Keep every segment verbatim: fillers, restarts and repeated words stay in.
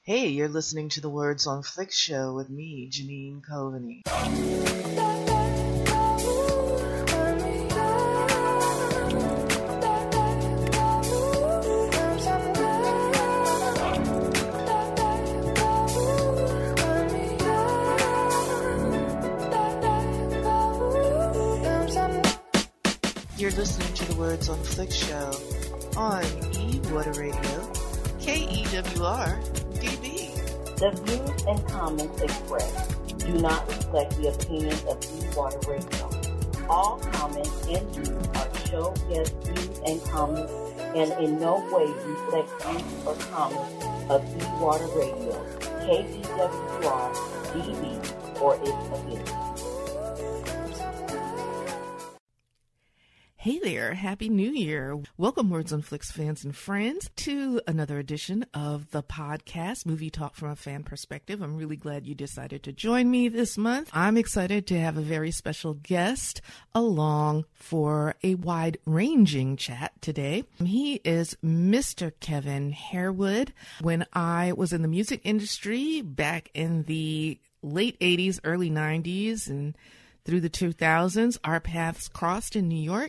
Hey, you're listening to the Words on Flick show with me, Janine Coveney. You're listening to the Words on Flick show on E-Water Radio, K E W R D B. The views and comments expressed do not reflect the opinions of E-Water Radio. All comments and views are show guest views and comments and in no way reflect views or comments of E-Water Radio, K E W R D B, or its affiliates. Hey there, Happy New Year. Welcome, Words on Flicks fans and friends, to another edition of the podcast, Movie Talk from a Fan Perspective. I'm really glad you decided to join me this month. I'm excited to have a very special guest along for a wide-ranging chat today. He is Mister Kevin Harewood. When I was in the music industry back in the late eighties, early nineties, and through the two thousands, our paths crossed in New York,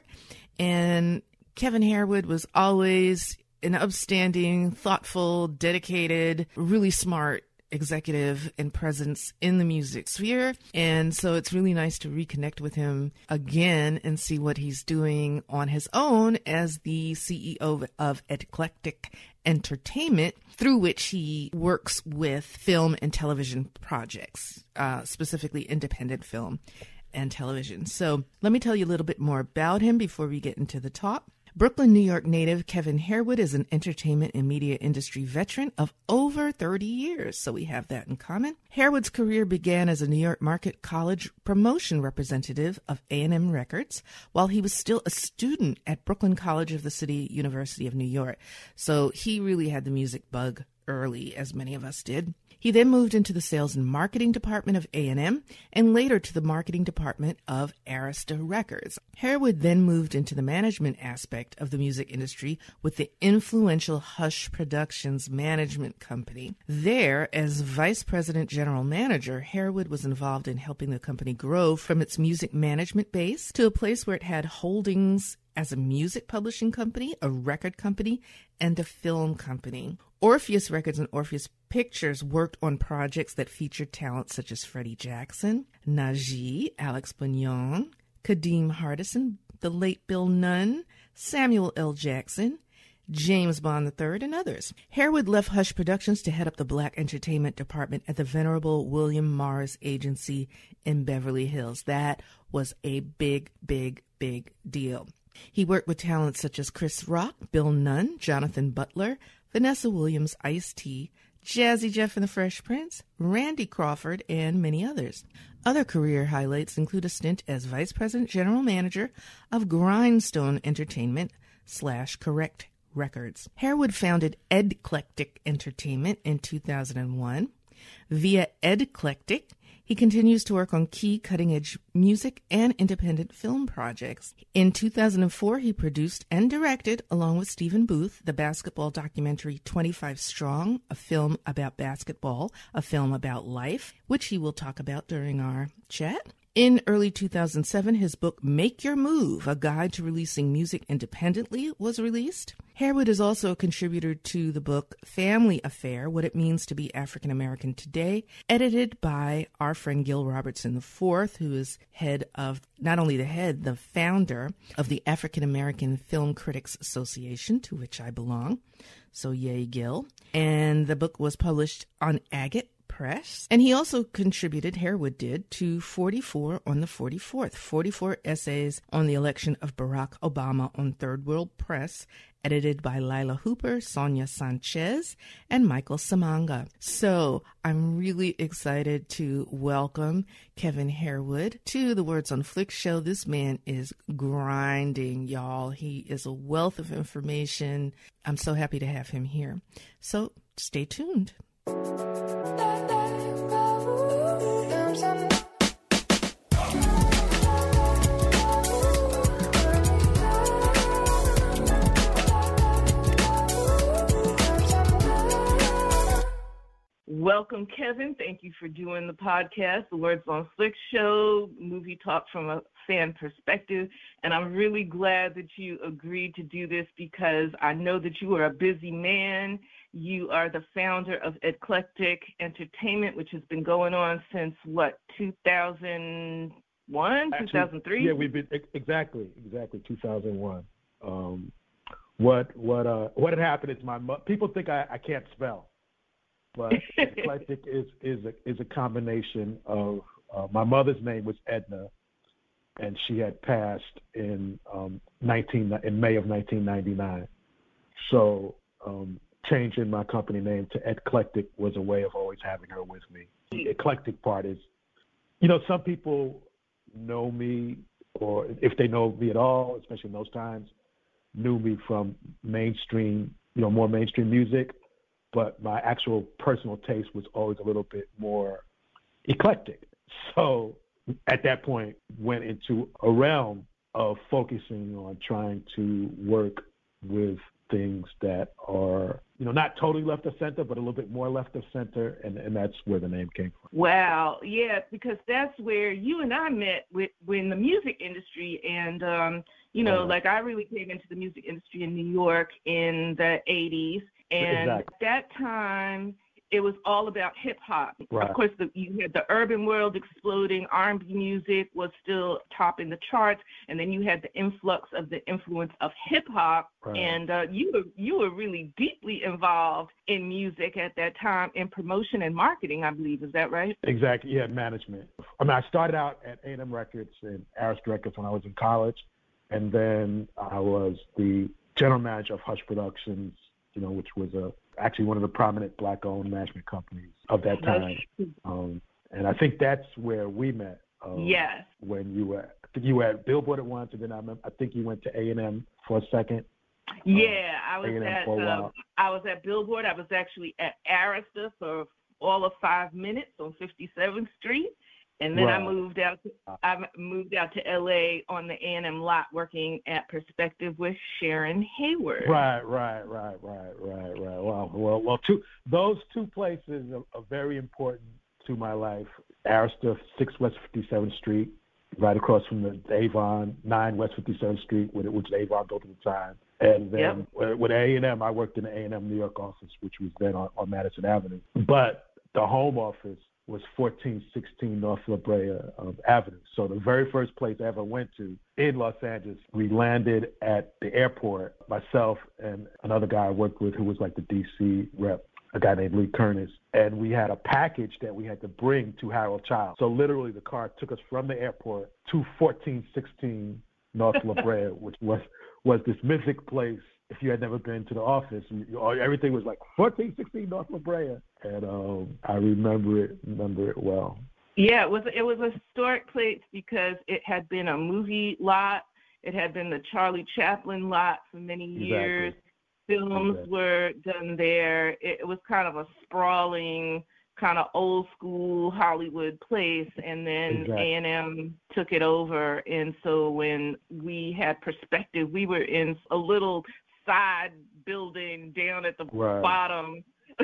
and Kevin Harewood was always an upstanding, thoughtful, dedicated, really smart executive and presence in the music sphere. And so it's really nice to reconnect with him again and see what he's doing on his own as the C E O of Eclectic Entertainment, through which he works with film and television projects, uh, specifically independent film and television. So let me tell you a little bit more about him before we get into the talk. Brooklyn, New York native Kevin Harewood is an entertainment and media industry veteran of over thirty years, so we have that in common. Harewood's career began as a New York Market College promotion representative of A and M Records while he was still a student at Brooklyn College of the City University of New York. So he really had the music bug early, as many of us did. He then moved into the sales and marketing department of A and M and later to the marketing department of Arista Records. Harewood then moved into the management aspect of the music industry with the influential Hush Productions management company. There, as vice president general manager, Harewood was involved in helping the company grow from its music management base to a place where it had holdings as a music publishing company, a record company, and a film company. Orpheus Records and Orpheus Pictures worked on projects that featured talent such as Freddie Jackson, Najee, Alex Bugnon, Kadeem Hardison, the late Bill Nunn, Samuel L. Jackson, James Bond the third, and others. Harewood left Hush Productions to head up the Black Entertainment Department at the venerable William Morris Agency in Beverly Hills. That was a big, big, big deal. He worked with talent such as Chris Rock, Bill Nunn, Jonathan Butler, Vanessa Williams, Ice-T, Jazzy Jeff and the Fresh Prince, Randy Crawford, and many others. Other career highlights include a stint as Vice President General Manager of Grindstone Entertainment slash Correct Records. Harewood founded Eclectic Entertainment in two thousand one. Via Eclectic, he continues to work on key cutting-edge music and independent film projects. In two thousand four, he produced and directed, along with Stephen Booth, the basketball documentary twenty-five Strong, a film about basketball, a film about life, which he will talk about during our chat. In early two thousand seven, his book, Make Your Move, A Guide to Releasing Music Independently, was released. Harewood is also a contributor to the book Family Affair, What It Means to Be African American Today, edited by our friend Gil Robertson the fourth, who is head of, not only the head, the founder of the African American Film Critics Association, to which I belong. So yay, Gil. And the book was published on Agate Press. And he also contributed, Harewood did, to forty-four on the forty-fourth, forty-four essays on the election of Barack Obama on Third World Press, edited by Lila Hooper, Sonia Sanchez, and Michael Samanga. So I'm really excited to welcome Kevin Harewood to the Words on Flick show. This man is grinding, y'all. He is a wealth of information. I'm so happy to have him here. So stay tuned. Welcome, Kevin. Thank you for doing the podcast, the Words on Flicks show, movie talk from a fan perspective. And I'm really glad that you agreed to do this because I know that you are a busy man. You are the founder of Eclectic Entertainment, which has been going on since, what, two thousand one, Actually, two thousand three? Yeah, we've been, exactly, exactly, two thousand one. Um, what what uh, what had happened is my mo- people think I, I can't spell. But Eclectic is is a is a combination of uh, my mother's name was Edna, and she had passed in um, nineteen in May of nineteen ninety-nine. So um, changing my company name to Eclectic was a way of always having her with me. The eclectic part is, you know, some people know me, or if they know me at all, especially in those times, knew me from mainstream, you know, more mainstream music. But my actual personal taste was always a little bit more eclectic. So at that point, went into a realm of focusing on trying to work with things that are, you know, not totally left of center, but a little bit more left of center, and, and that's where the name came from. Wow, yeah, because that's where you and I met with in the music industry, and um, you know, uh, like I really came into the music industry in New York in the eighties. And exactly. At that time, it was all about hip hop. Right. Of course, the, you had the urban world exploding. R and B music was still topping the charts, and then you had the influx of the influence of hip hop. Right. And uh, you were you were really deeply involved in music at that time, in promotion and marketing, I believe. Is that right? Exactly. Yeah, management. I mean, I started out at A and M Records and Arista Records when I was in college, and then I was the general manager of Hush Productions, you know, which was a actually one of the prominent black-owned management companies of that time. Um, and I think that's where we met. Um, yes. When you were, I think you were at Billboard at once, and then I, remember, I think you went to A and M for a second. Yeah, uh, I was A and M at for a while. Uh, I was at Billboard. I was actually at Arista for all of five minutes on fifty-seventh Street. And then right. I moved out. To, I moved out to L A on the A and M lot, working at Perspective with Sharon Hayward. Right, right, right, right, right, right. Wow. Well, well, two those two places are, are very important to my life. Arista, six West fifty-seventh Street, right across from the Avon, nine West fifty-seventh Street, which was Avon built at the time. And then yep. with A and M, I worked in the A and M New York office, which was then on, on Madison Avenue. But the home office was fourteen sixteen North La Brea um, Avenue. So the very first place I ever went to in Los Angeles, we landed at the airport, myself and another guy I worked with who was like the D C rep, a guy named Lee Kernis. And we had a package that we had to bring to Harold Child. So literally the car took us from the airport to fourteen sixteen North La Brea, which was, was this mythic place. If you had never been to the office, you, everything was like fourteen sixteen North La Brea. And um, I remember it, remember it well. Yeah, it was it was a historic place because it had been a movie lot. It had been the Charlie Chaplin lot for many years. Exactly. Films exactly. were done there. It, it was kind of a sprawling, kind of old school Hollywood place, and then exactly. A and M took it over. And so when we had Perspective, we were in a little side building down at the right. bottom.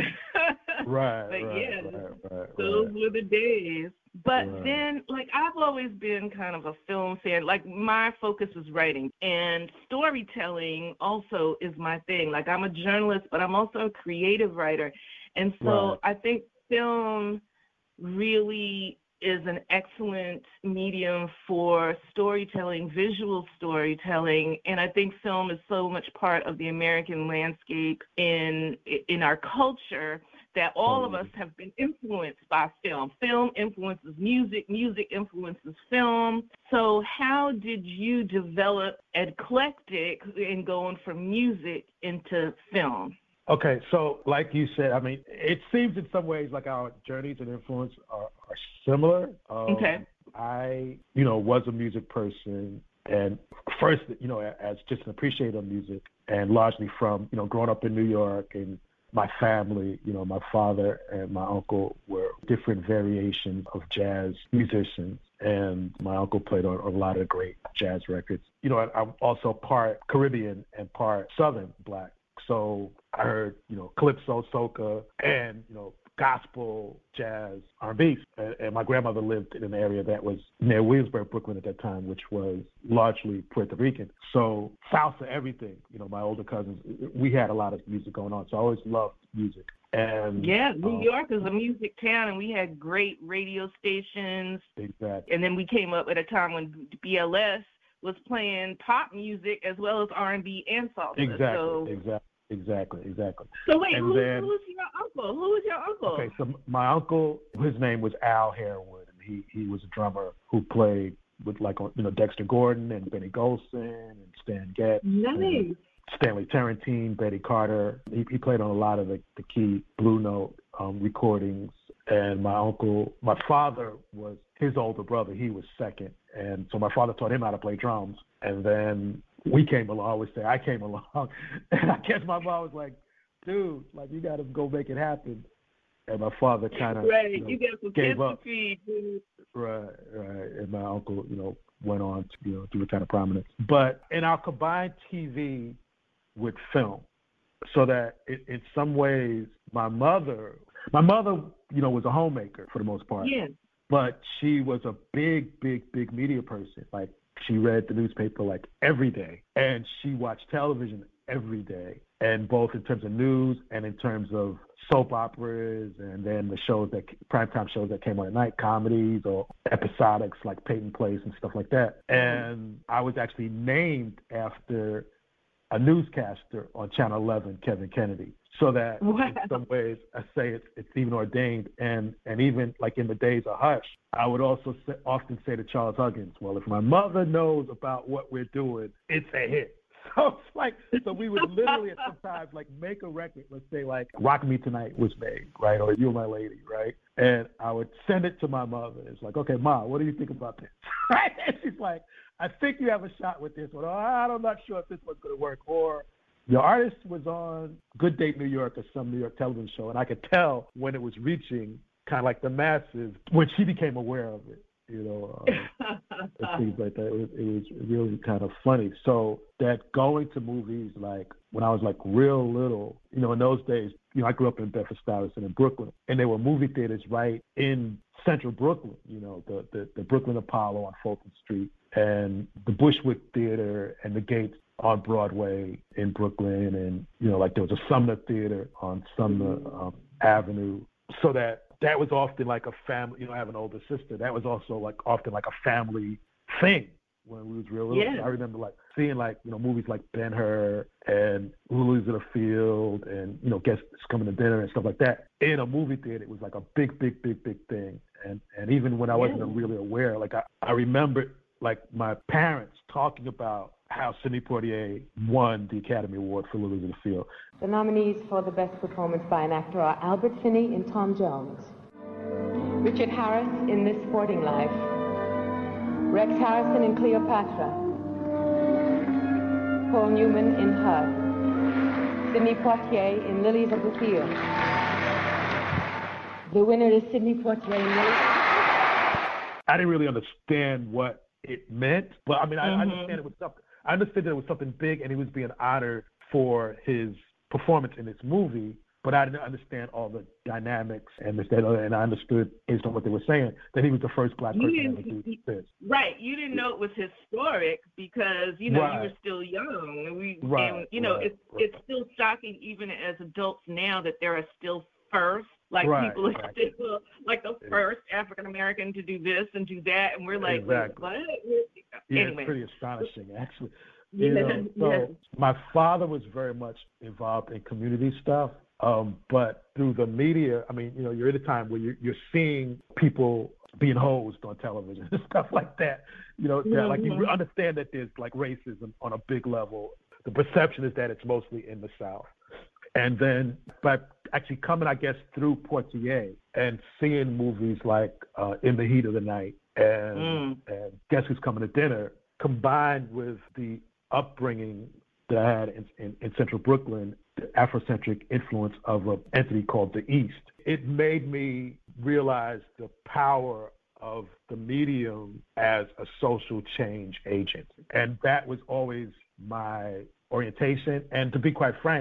right, but right, yeah, right, right, those right. were the days. But right. then, like, I've always been kind of a film fan. Like, my focus is writing, and storytelling also is my thing. Like, I'm a journalist, but I'm also a creative writer. And so right. I think film really is an excellent medium for storytelling, visual storytelling, and I think film is so much part of the American landscape in in our culture that all of us have been influenced by film. Film influences music, music influences film. So how did you develop Eclectic in going from music into film? Okay, so like you said, I mean, it seems in some ways like our journeys and influence are, are similar. Um, okay. I, you know, was a music person, and first, you know, as just an appreciator of music, and largely from, you know, growing up in New York, and my family, you know, my father and my uncle were different variations of jazz musicians, and my uncle played on a lot of great jazz records. You know, I'm also part Caribbean and part Southern Black. So I heard, you know, calypso, soca, and, you know, gospel, jazz, R and B. And, and my grandmother lived in an area that was near Williamsburg, Brooklyn at that time, which was largely Puerto Rican. So salsa, everything. You know, my older cousins, we had a lot of music going on. So I always loved music. And yeah, New um, York is a music town, and we had great radio stations. Exactly. And then we came up at a time when B L S was playing pop music as well as R and B and salsa. Exactly, so, exactly, exactly, exactly. So wait, and who, then, who's your uncle? Who was your uncle? Okay, so my uncle, his name was Al Harewood, and he, he was a drummer who played with, like, you know, Dexter Gordon and Benny Golson and Stan Getz. Nice. Stanley Tarantine, Betty Carter. He, he played on a lot of the, the key Blue Note um, recordings. And my uncle, my father was his older brother. He was second. And so my father taught him how to play drums. And then we came along. I always say I came along. And I guess my mom was like, dude, like, you got to go make it happen. And my father kind of right. you know, you got some gave kids up. To feed, dude. Right, right. And my uncle, you know, went on to, you know, do a kind of prominence. But in our combined T V with film, so that it, in some ways my mother, my mother, you know, was a homemaker for the most part. Yeah. But she was a big, big, big media person. Like, she read the newspaper like every day, and she watched television every day, and both in terms of news and in terms of soap operas, and then the shows that primetime shows that came on at night, comedies or episodics like Peyton Place and stuff like that. And I was actually named after a newscaster on Channel eleven, Kevin Kennedy. So that wow. in some ways I say it's, it's even ordained. And, and even like in the days of Hush, I would also say, often say to Charles Huggins, well, if my mother knows about what we're doing, it's a hit. So it's like, so we would literally at sometimes like make a record, let's say like Rock Me Tonight was made, right? Or You're My Lady, right? And I would send it to my mother. It's like, okay, Ma, what do you think about this? Right? And she's like, I think you have a shot with this one. Oh, I'm not sure if this one's going to work. Or the artist was on Good Day New York or some New York television show, and I could tell when it was reaching kind of like the masses when she became aware of it. You know, um, and things like that. It was, it was really kind of funny. So that going to movies, like when I was like real little, you know, in those days, you know, I grew up in Bedford-Stuyvesant in Brooklyn, and there were movie theaters right in central Brooklyn. You know, the the, the Brooklyn Apollo on Fulton Street, and the Bushwick Theater, and the Gates on Broadway in Brooklyn, and you know, like there was a Sumner Theater on Sumner um, Avenue. So that. That was often like a family, you know, I have an older sister. That was also like often like a family thing when we was real little. Yeah. I remember like seeing like, you know, movies like Ben-Hur and Lilies of the Field and, you know, Guests Coming to Dinner and stuff like that. In a movie theater, it was like a big, big, big, big thing. And and even when I wasn't yeah. really aware, like I, I remember like my parents talking about how Sidney Poitier won the Academy Award for Lilies of the Field. The nominees for the best performance by an actor are Albert Finney in Tom Jones, Richard Harris in This Sporting Life, Rex Harrison in Cleopatra, Paul Newman in Her, Sidney Poitier in Lilies of the Field. The winner is Sidney Poitier in Lilies. I didn't really understand what it meant, but I mean, I, mm-hmm. I understand it was something. I understood that it was something big, and he was being honored for his performance in this movie. But I didn't understand all the dynamics, and this, that, and I understood based on what they were saying that he was the first black person to ever do this. Right, you didn't know it was historic because you know right. you were still young, and we, right. and, you know, right. it's right. it's still shocking even as adults now that there are still firsts. Like right, people are exactly. still like the first African American to do this and do that, and we're like, exactly. what? Yeah, anyway. It's pretty astonishing, actually. Yeah, you know, so yeah. my father was very much involved in community stuff, um, but through the media, I mean, you know, you're at a time where you're, you're seeing people being hosed on television and stuff like that. You know, mm-hmm. that, like you understand that there's like racism on a big level. The perception is that it's mostly in the South. And then by actually coming, I guess, through Poitier and seeing movies like uh, In the Heat of the Night and, mm. and Guess Who's Coming to Dinner, combined with the upbringing that I had in, in, in central Brooklyn, the Afrocentric influence of an entity called the East, it made me realize the power of the medium as a social change agent. And that was always my orientation. And to be quite frank,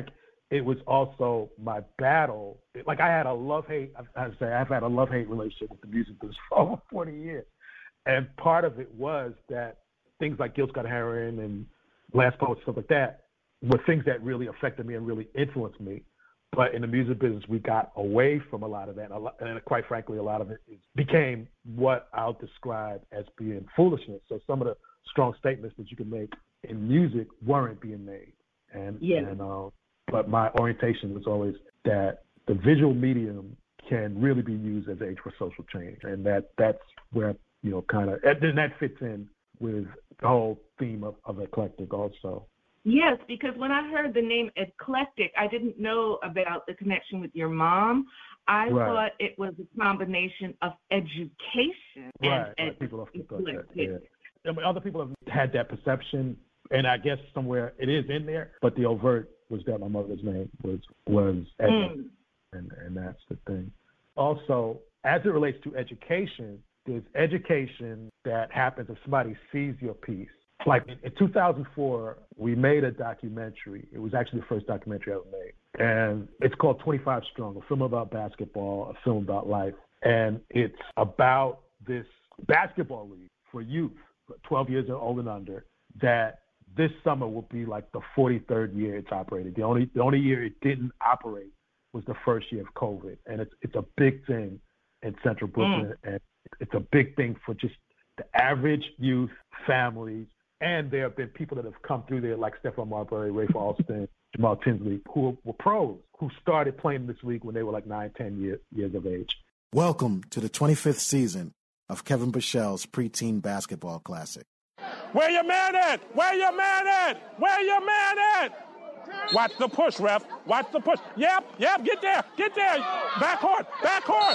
it was also my battle. Like I had a love-hate, I say I've had a love-hate relationship with the music business for over forty years. And part of it was that things like Gil Scott-Heron and Last Poet, stuff like that, were things that really affected me and really influenced me. But in the music business, we got away from a lot of that. And quite frankly, a lot of it became what I'll describe as being foolishness. So some of the strong statements that you can make in music weren't being made. And, yeah. and uh, but my orientation was always that the visual medium can really be used as aid for social change. And that that's where, you know, kind of, and that fits in with the whole theme of, of eclectic also. Yes, because when I heard the name eclectic, I didn't know about the connection with your mom. I right. thought it was a combination of education right. and right. People have thought that. Yeah. I mean, other people have had that perception, and I guess somewhere it is in there, but the overt was that my mother's name was was Edna, mm. and and that's the thing. Also, as it relates to education, there's education that happens if somebody sees your piece. Like in two thousand four, we made a documentary. It was actually the first documentary I ever made. And it's called twenty-five Strong, a film about basketball, a film about life. And it's about this basketball league for youth, twelve years old and under, that this summer will be like the forty-third year it's operated. The only the only year it didn't operate was the first year of COVID. And it's it's a big thing in Central Brooklyn. Mm. And it's a big thing for just the average youth, families. And there have been people that have come through there like Stephon Marbury, Rafe Alston, Jamal Tinsley, who were pros, who started playing this league when they were like nine, ten year, years of age. Welcome to the twenty-fifth season of Kevin Bushell's Preteen Basketball Classic. Where your man at? Where your man at? Where your man at? Watch the push, ref. Watch the push. Yep, yep, get there, get there. Backcourt, backcourt.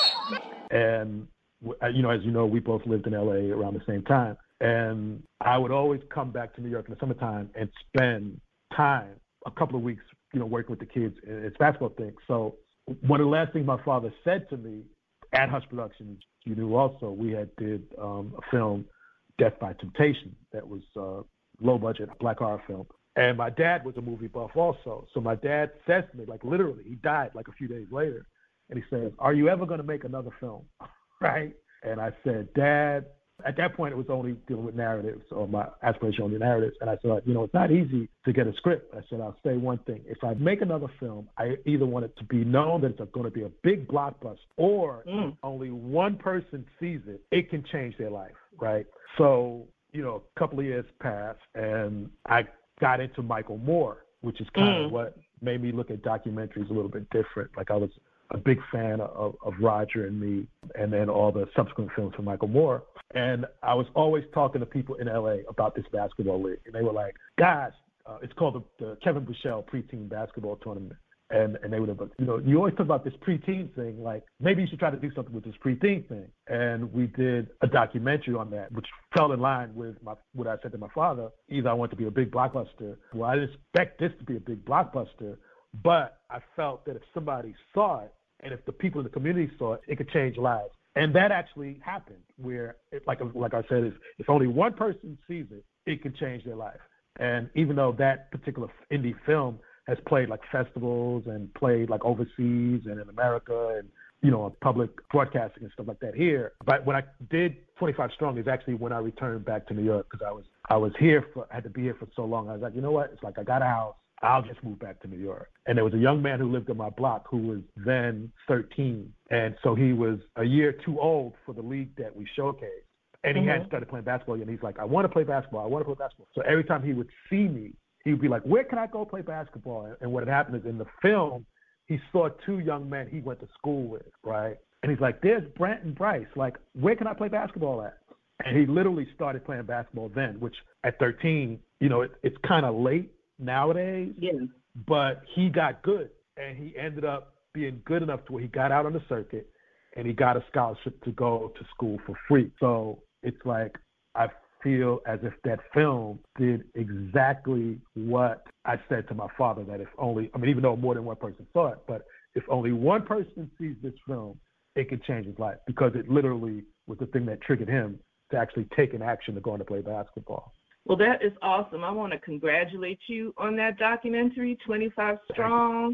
And, you know, as you know, we both lived in L A around the same time. And I would always come back to New York in the summertime and spend time, a couple of weeks, you know, working with the kids. It's basketball thing. So one of the last things my father said to me at Hush Productions, you knew also, we had did um, a film, Death by Temptation, that was uh, low budget, a black horror film. And my dad was a movie buff also. So my dad says to me, like literally, he died like a few days later. And he says, are you ever going to make another film? Right? And I said, Dad, at that point, it was only dealing with narratives, or my aspiration on the narratives. And I said, you know, it's not easy to get a script. I said, I'll say one thing. If I make another film, I either want it to be known that it's going to be a big blockbuster, or mm. if only one person sees it, it can change their life, right? So, you know, a couple of years passed, and I got into Michael Moore, which is kind mm. of what made me look at documentaries a little bit different. Like I was a big fan of, of Roger and Me, and then all the subsequent films from Michael Moore. And I was always talking to people in L A about this basketball league. And they were like, guys, uh, it's called the, the Kevin Bushell Preteen Basketball Tournament. And and they would have, you know, you always talk about this preteen thing, like maybe you should try to do something with this preteen thing. And we did a documentary on that, which fell in line with my, what I said to my father. Either I want to be a big blockbuster. Well, I didn't expect this to be a big blockbuster, but I felt that if somebody saw it, and if the people in the community saw it, it could change lives. And that actually happened, where, it, like like I said, if, if only one person sees it, it can change their life. And even though that particular indie film has played like festivals and played like overseas and in America and, you know, public broadcasting and stuff like that here, but when I did twenty-five Strong is actually when I returned back to New York, because I was I was here for I had to be here for so long. I was like, you know what? It's like I got a house. I'll just move back to New York. And there was a young man who lived on my block who was then thirteen. And so he was a year too old for the league that we showcased. And he mm-hmm. hadn't started playing basketball yet. And he's like, I want to play basketball. I want to play basketball. So every time he would see me, he would be like, where can I go play basketball? And what had happened is in the film, he saw two young men he went to school with, right? And he's like, there's Brent and Bryce. Like, where can I play basketball at? And he literally started playing basketball then, which at thirteen, you know, it, it's kind of late nowadays, yeah. But he got good, and he ended up being good enough to where he got out on the circuit, and he got a scholarship to go to school for free. So it's like I feel as if that film did exactly what I said to my father, that if only, I mean, even though more than one person saw it, but if only one person sees this film, it could change his life, because it literally was the thing that triggered him to actually take an action to go on to play basketball. Well, that is awesome. I want to congratulate you on that documentary, twenty-five Strong.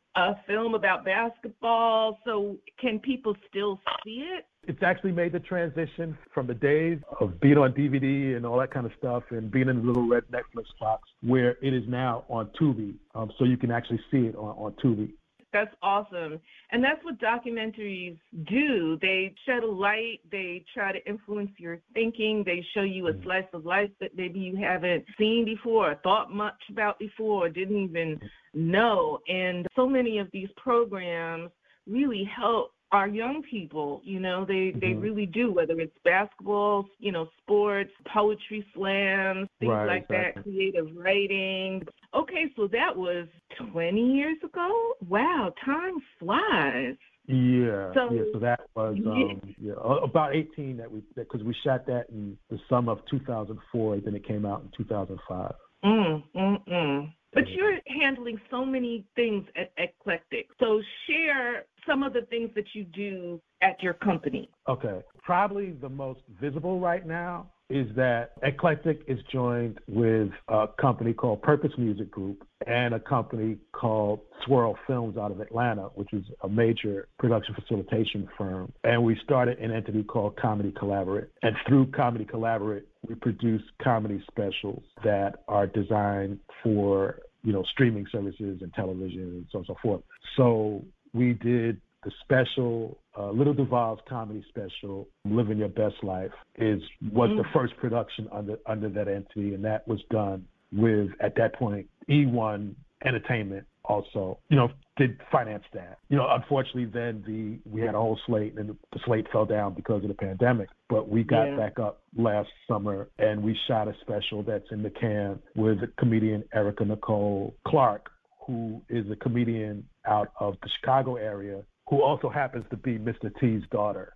a film about basketball. So can people still see it? It's actually made the transition from the days of being on D V D and all that kind of stuff and being in the little red Netflix box, where it is now on Tubi. Um, so you can actually see it on, on Tubi. That's awesome. And that's what documentaries do. They shed a light. They try to influence your thinking. They show you a slice of life that maybe you haven't seen before or thought much about before or didn't even know. And so many of these programs really help our young people. You know, they, mm-hmm. they really do, whether it's basketball, you know, sports, poetry slams, things right, like exactly. that, creative writing. Okay, so that was twenty years ago? Wow, time flies. Yeah, so, yeah. So that was um, yeah, about eighteen that we because we shot that in the summer of two thousand four. Then it came out in two thousand five. Mm, mm, mm. But you're handling so many things at Eclectic. So share some of the things that you do at your company. Okay. Probably the most visible right now is that Eclectic is joined with a company called Purpose Music Group and a company called Swirl Films out of Atlanta, which is a major production facilitation firm. And we started an entity called Comedy Collaborate. And through Comedy Collaborate, we produce comedy specials that are designed for, you know, streaming services and television and so on and so forth. So we did the special, uh, Little Duval's comedy special, Living Your Best Life, is was mm-hmm. the first production under under that entity, and that was done with, at that point, E one Entertainment also, you know, did finance that. You know, unfortunately, then the we had a whole slate, and the slate fell down because of the pandemic. But we got yeah. back up last summer, and we shot a special that's in the can with comedian Erica Nicole Clark, who is a comedian out of the Chicago area, who also happens to be Mister T's daughter.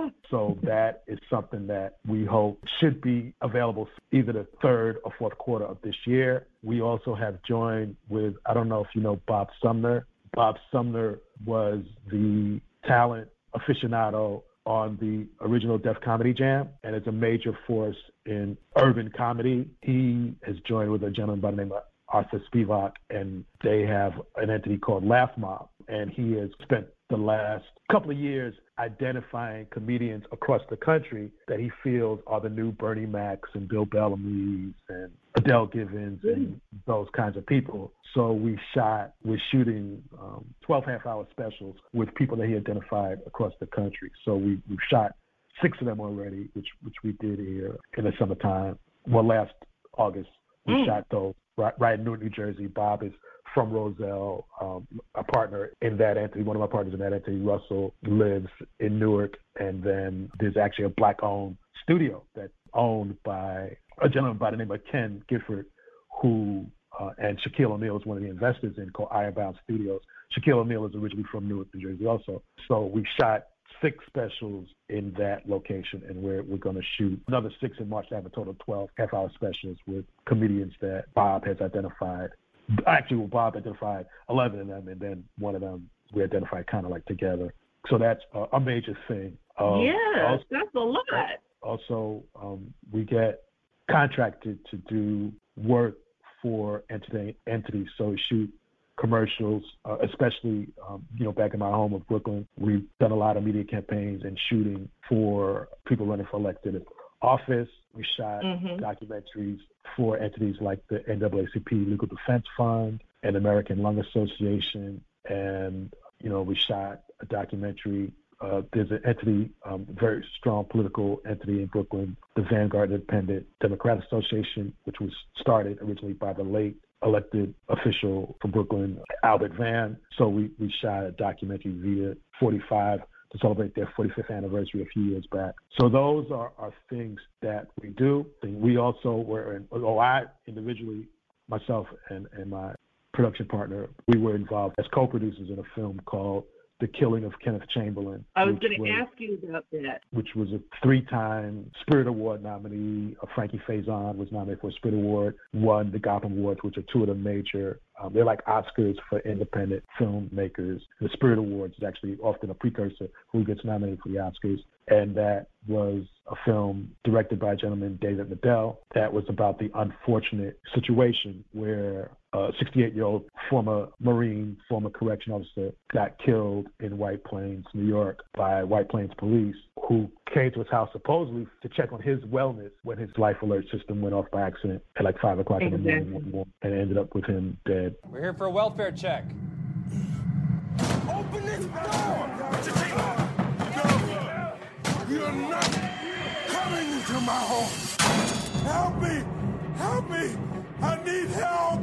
So that is something that we hope should be available either the third or fourth quarter of this year. We also have joined with, I don't know if you know Bob Sumner. Bob Sumner was the talent aficionado on the original Def Comedy Jam and is a major force in urban comedy. He has joined with a gentleman by the name of Arthur Spivak, and they have an entity called Laugh Mob. And he has spent the last couple of years identifying comedians across the country that he feels are the new Bernie Macs and Bill Bellamy's and Adele Givens mm. and those kinds of people. So we shot, we're shooting um, twelve half-hour specials with people that he identified across the country. So we, we've shot six of them already, which which we did here in the summertime. Well, last August, we mm. shot those right, right in Newark, New Jersey. Bob is from Roselle, um, a partner in that entity. One of my partners in that entity, Russell, lives in Newark. And then there's actually a black-owned studio that's owned by a gentleman by the name of Ken Gifford, who uh, and Shaquille O'Neal is one of the investors in, called Ironbound Studios. Shaquille O'Neal is originally from Newark, New Jersey also. So we shot six specials in that location, and we're, we're going to shoot another six in March to have a total of twelve half-hour specials with comedians that Bob has identified. Actually, well, Bob identified eleven of them, and then one of them we identified kind of like together. So that's a, a major thing. Um, yeah, also, that's a lot. Also, um, we get contracted to do work for entity, entities. So we shoot commercials, uh, especially, um, you know, back in my home of Brooklyn. We've done a lot of media campaigns and shooting for people running for elected office. We shot mm-hmm. documentaries for entities like the N double A C P Legal Defense Fund and American Lung Association. And, you know, we shot a documentary. Uh, there's an entity, um, very strong political entity in Brooklyn, the Vanguard Independent Democratic Association, which was started originally by the late elected official from Brooklyn, Albert Vann. So we, we shot a documentary via forty-five to celebrate their forty-fifth anniversary a few years back. So those are, are things that we do. And we also were, in, oh, I individually, myself and, and my production partner, we were involved as co-producers in a film called The Killing of Kenneth Chamberlain. I was going to ask you about that. Which was a three-time Spirit Award nominee. Frankie Faison was nominated for a Spirit Award, won the Gotham Awards, which are two of the major Um, they're like Oscars for independent filmmakers. The Spirit Awards is actually often a precursor who gets nominated for the Oscars. And that was a film directed by a gentleman, David Medell, that was about the unfortunate situation where a sixty-eight-year-old former Marine, former correction officer, got killed in White Plains, New York, by White Plains police, who came to his house supposedly to check on his wellness when his life alert system went off by accident at like five o'clock exactly. in the morning one morning, and ended up with him dead. We're here for a welfare check. Open this door! You're not coming into my home. Help me! Help me! I need help!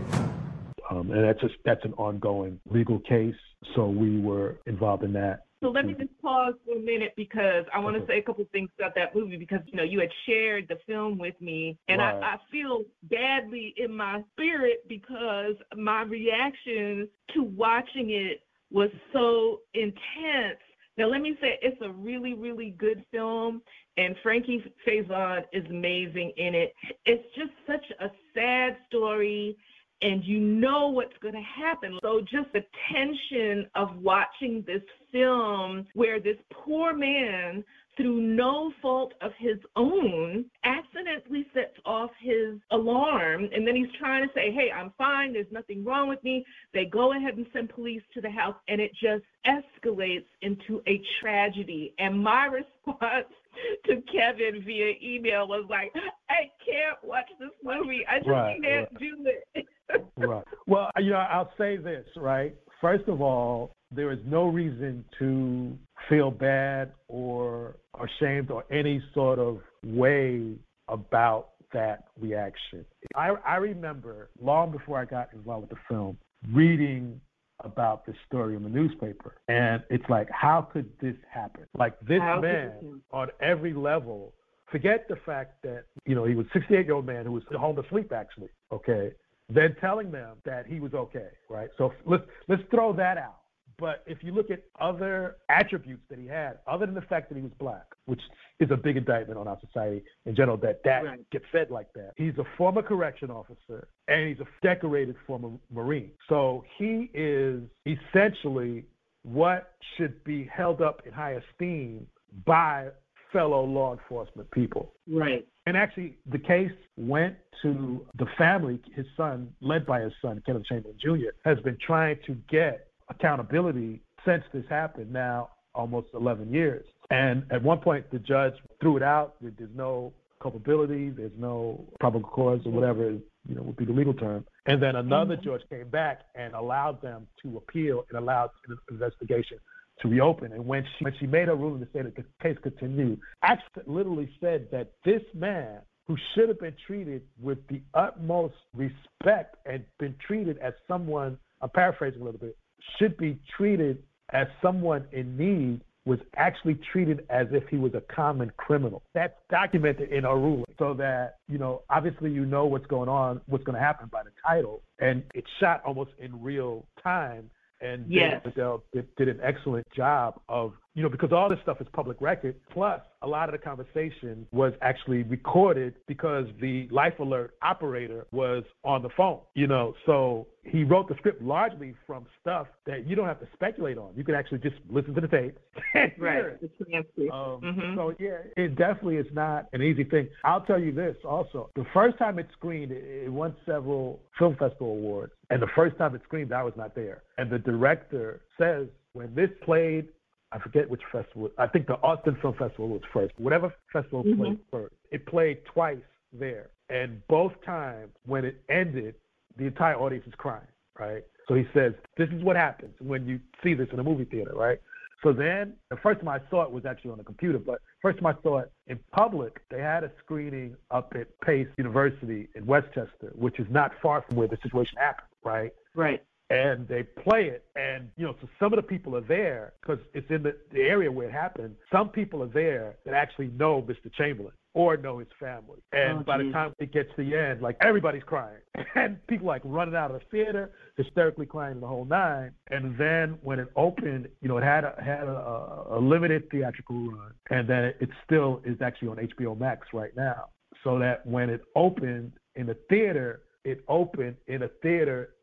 Um, and that's just, that's an ongoing legal case. So we were involved in that. So let me just pause for a minute because I want to say a couple things about that movie because, you know, you had shared the film with me and right. I, I feel badly in my spirit because my reaction to watching it was so intense. Now, let me say it's a really, really good film, and Frankie Faison is amazing in it. It's just such a sad story, and you know what's going to happen. So just the tension of watching this film where this poor man, through no fault of his own, accidentally sets off his alarm, and then he's trying to say, hey, I'm fine, there's nothing wrong with me. They go ahead and send police to the house, and it just escalates into a tragedy. And my response to Kevin via email was like, I can't watch this movie. I just right, can't right. do it. Right. Well, you know, I'll say this, right? First of all, there is no reason to feel bad or ashamed or any sort of way about that reaction. I, I remember long before I got involved with the film, reading about this story in the newspaper. And it's like, how could this happen? Like this how man on every level, forget the fact that, you know, he was a sixty-eight-year-old man who was home asleep actually, okay, then telling them that he was okay, right? So let's let's throw that out. But if you look at other attributes that he had, other than the fact that he was black, which is a big indictment on our society in general, that that right. gets fed like that. He's a former correction officer, and he's a decorated former Marine. So he is essentially what should be held up in high esteem by fellow law enforcement people. Right. And actually, the case went to the family. His son, led by his son, Kenneth Chamberlain Junior, has been trying to get accountability since this happened now almost eleven years. And at one point, the judge threw it out. There's no culpability. There's no probable cause or whatever, you know, would be the legal term. And then another mm-hmm. judge came back and allowed them to appeal and allowed the investigation to reopen. And when she when she made her ruling to say that the case continued, actually literally said that this man, who should have been treated with the utmost respect and been treated as someone, I'm paraphrasing a little bit, should be treated as someone in need, was actually treated as if he was a common criminal. That's documented in our ruling, so that, you know, obviously you know what's going on, what's going to happen by the title, and it's shot almost in real time. And yes. David Medell did, did an excellent job of, you know, because all this stuff is public record, plus a lot of the conversation was actually recorded because the life alert operator was on the phone, you know. So he wrote the script largely from stuff that you don't have to speculate on. You can actually just listen to the tape and hear it. Right. Um, mm-hmm. So, yeah, it definitely is not an easy thing. I'll tell you this also. The first time it screened, it won several film festival awards. And the first time it screened, I was not there. And the director says when this played, I forget which festival, I think the Austin Film Festival was first. Whatever festival mm-hmm. played first, it played twice there. And both times when it ended, the entire audience is crying, right? So he says, this is what happens when you see this in a movie theater, right? So then, the first time I saw it was actually on the computer, but first time I saw it in public, they had a screening up at Pace University in Westchester, which is not far from where the situation happened, right? Right. And they play it, and, you know, so some of the people are there, because it's in the, the area where it happened, some people are there that actually know Mister Chamberlain or know his family. And oh, by geez. the time it gets to the end, like, everybody's crying. And people, like, running out of the theater, hysterically crying the whole nine. And then when it opened, you know, it had a, had a, a limited theatrical run, and then it, it still is actually on H B O Max right now. So that when it opened in the theater, it opened in a theater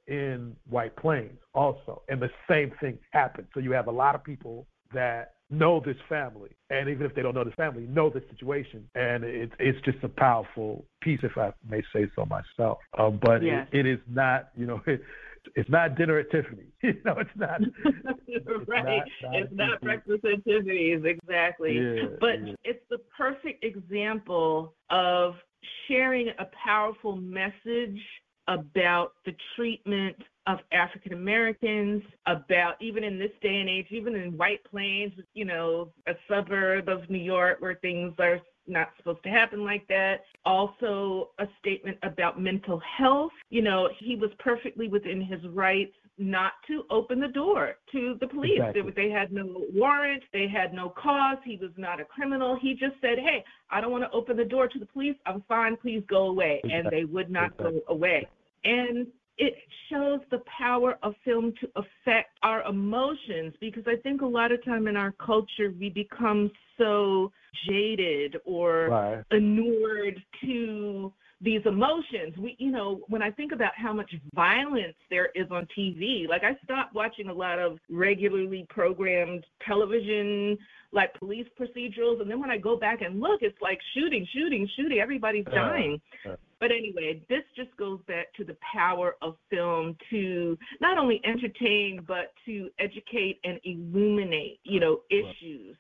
in White Plains also, and the same thing happened. So you have a lot of people that know this family, and even if they don't know this family, know the situation, and it's it's just a powerful piece, if I may say so myself. Um, but yes. it, it is not, you know, it, it's not dinner at Tiffany's. You know, it's not. It's right. Not, not it's not breakfast at Tiffany's, exactly. Yeah, but yeah. It's the perfect example of sharing a powerful message about the treatment of African Americans, about even in this day and age, even in White Plains, you know, a suburb of New York where things are not supposed to happen like that. Also a statement about mental health. You know, he was perfectly within his rights not to open the door to the police. Exactly. They, they had no warrant. They had no cause. He was not a criminal. He just said, hey, I don't want to open the door to the police. I'm fine. Please go away. Exactly. And they would not Exactly. go away. And it shows the power of film to affect our emotions, because I think a lot of time in our culture we become so jaded or right. inured to these emotions. We, you know, when I think about how much violence there is on T V, like I stopped watching a lot of regularly programmed television, like police procedurals, and then when I go back and look, it's like shooting, shooting, shooting, everybody's dying. Uh, uh. But anyway, this just goes back to the power of film to not only entertain, but to educate and illuminate, you know, issues.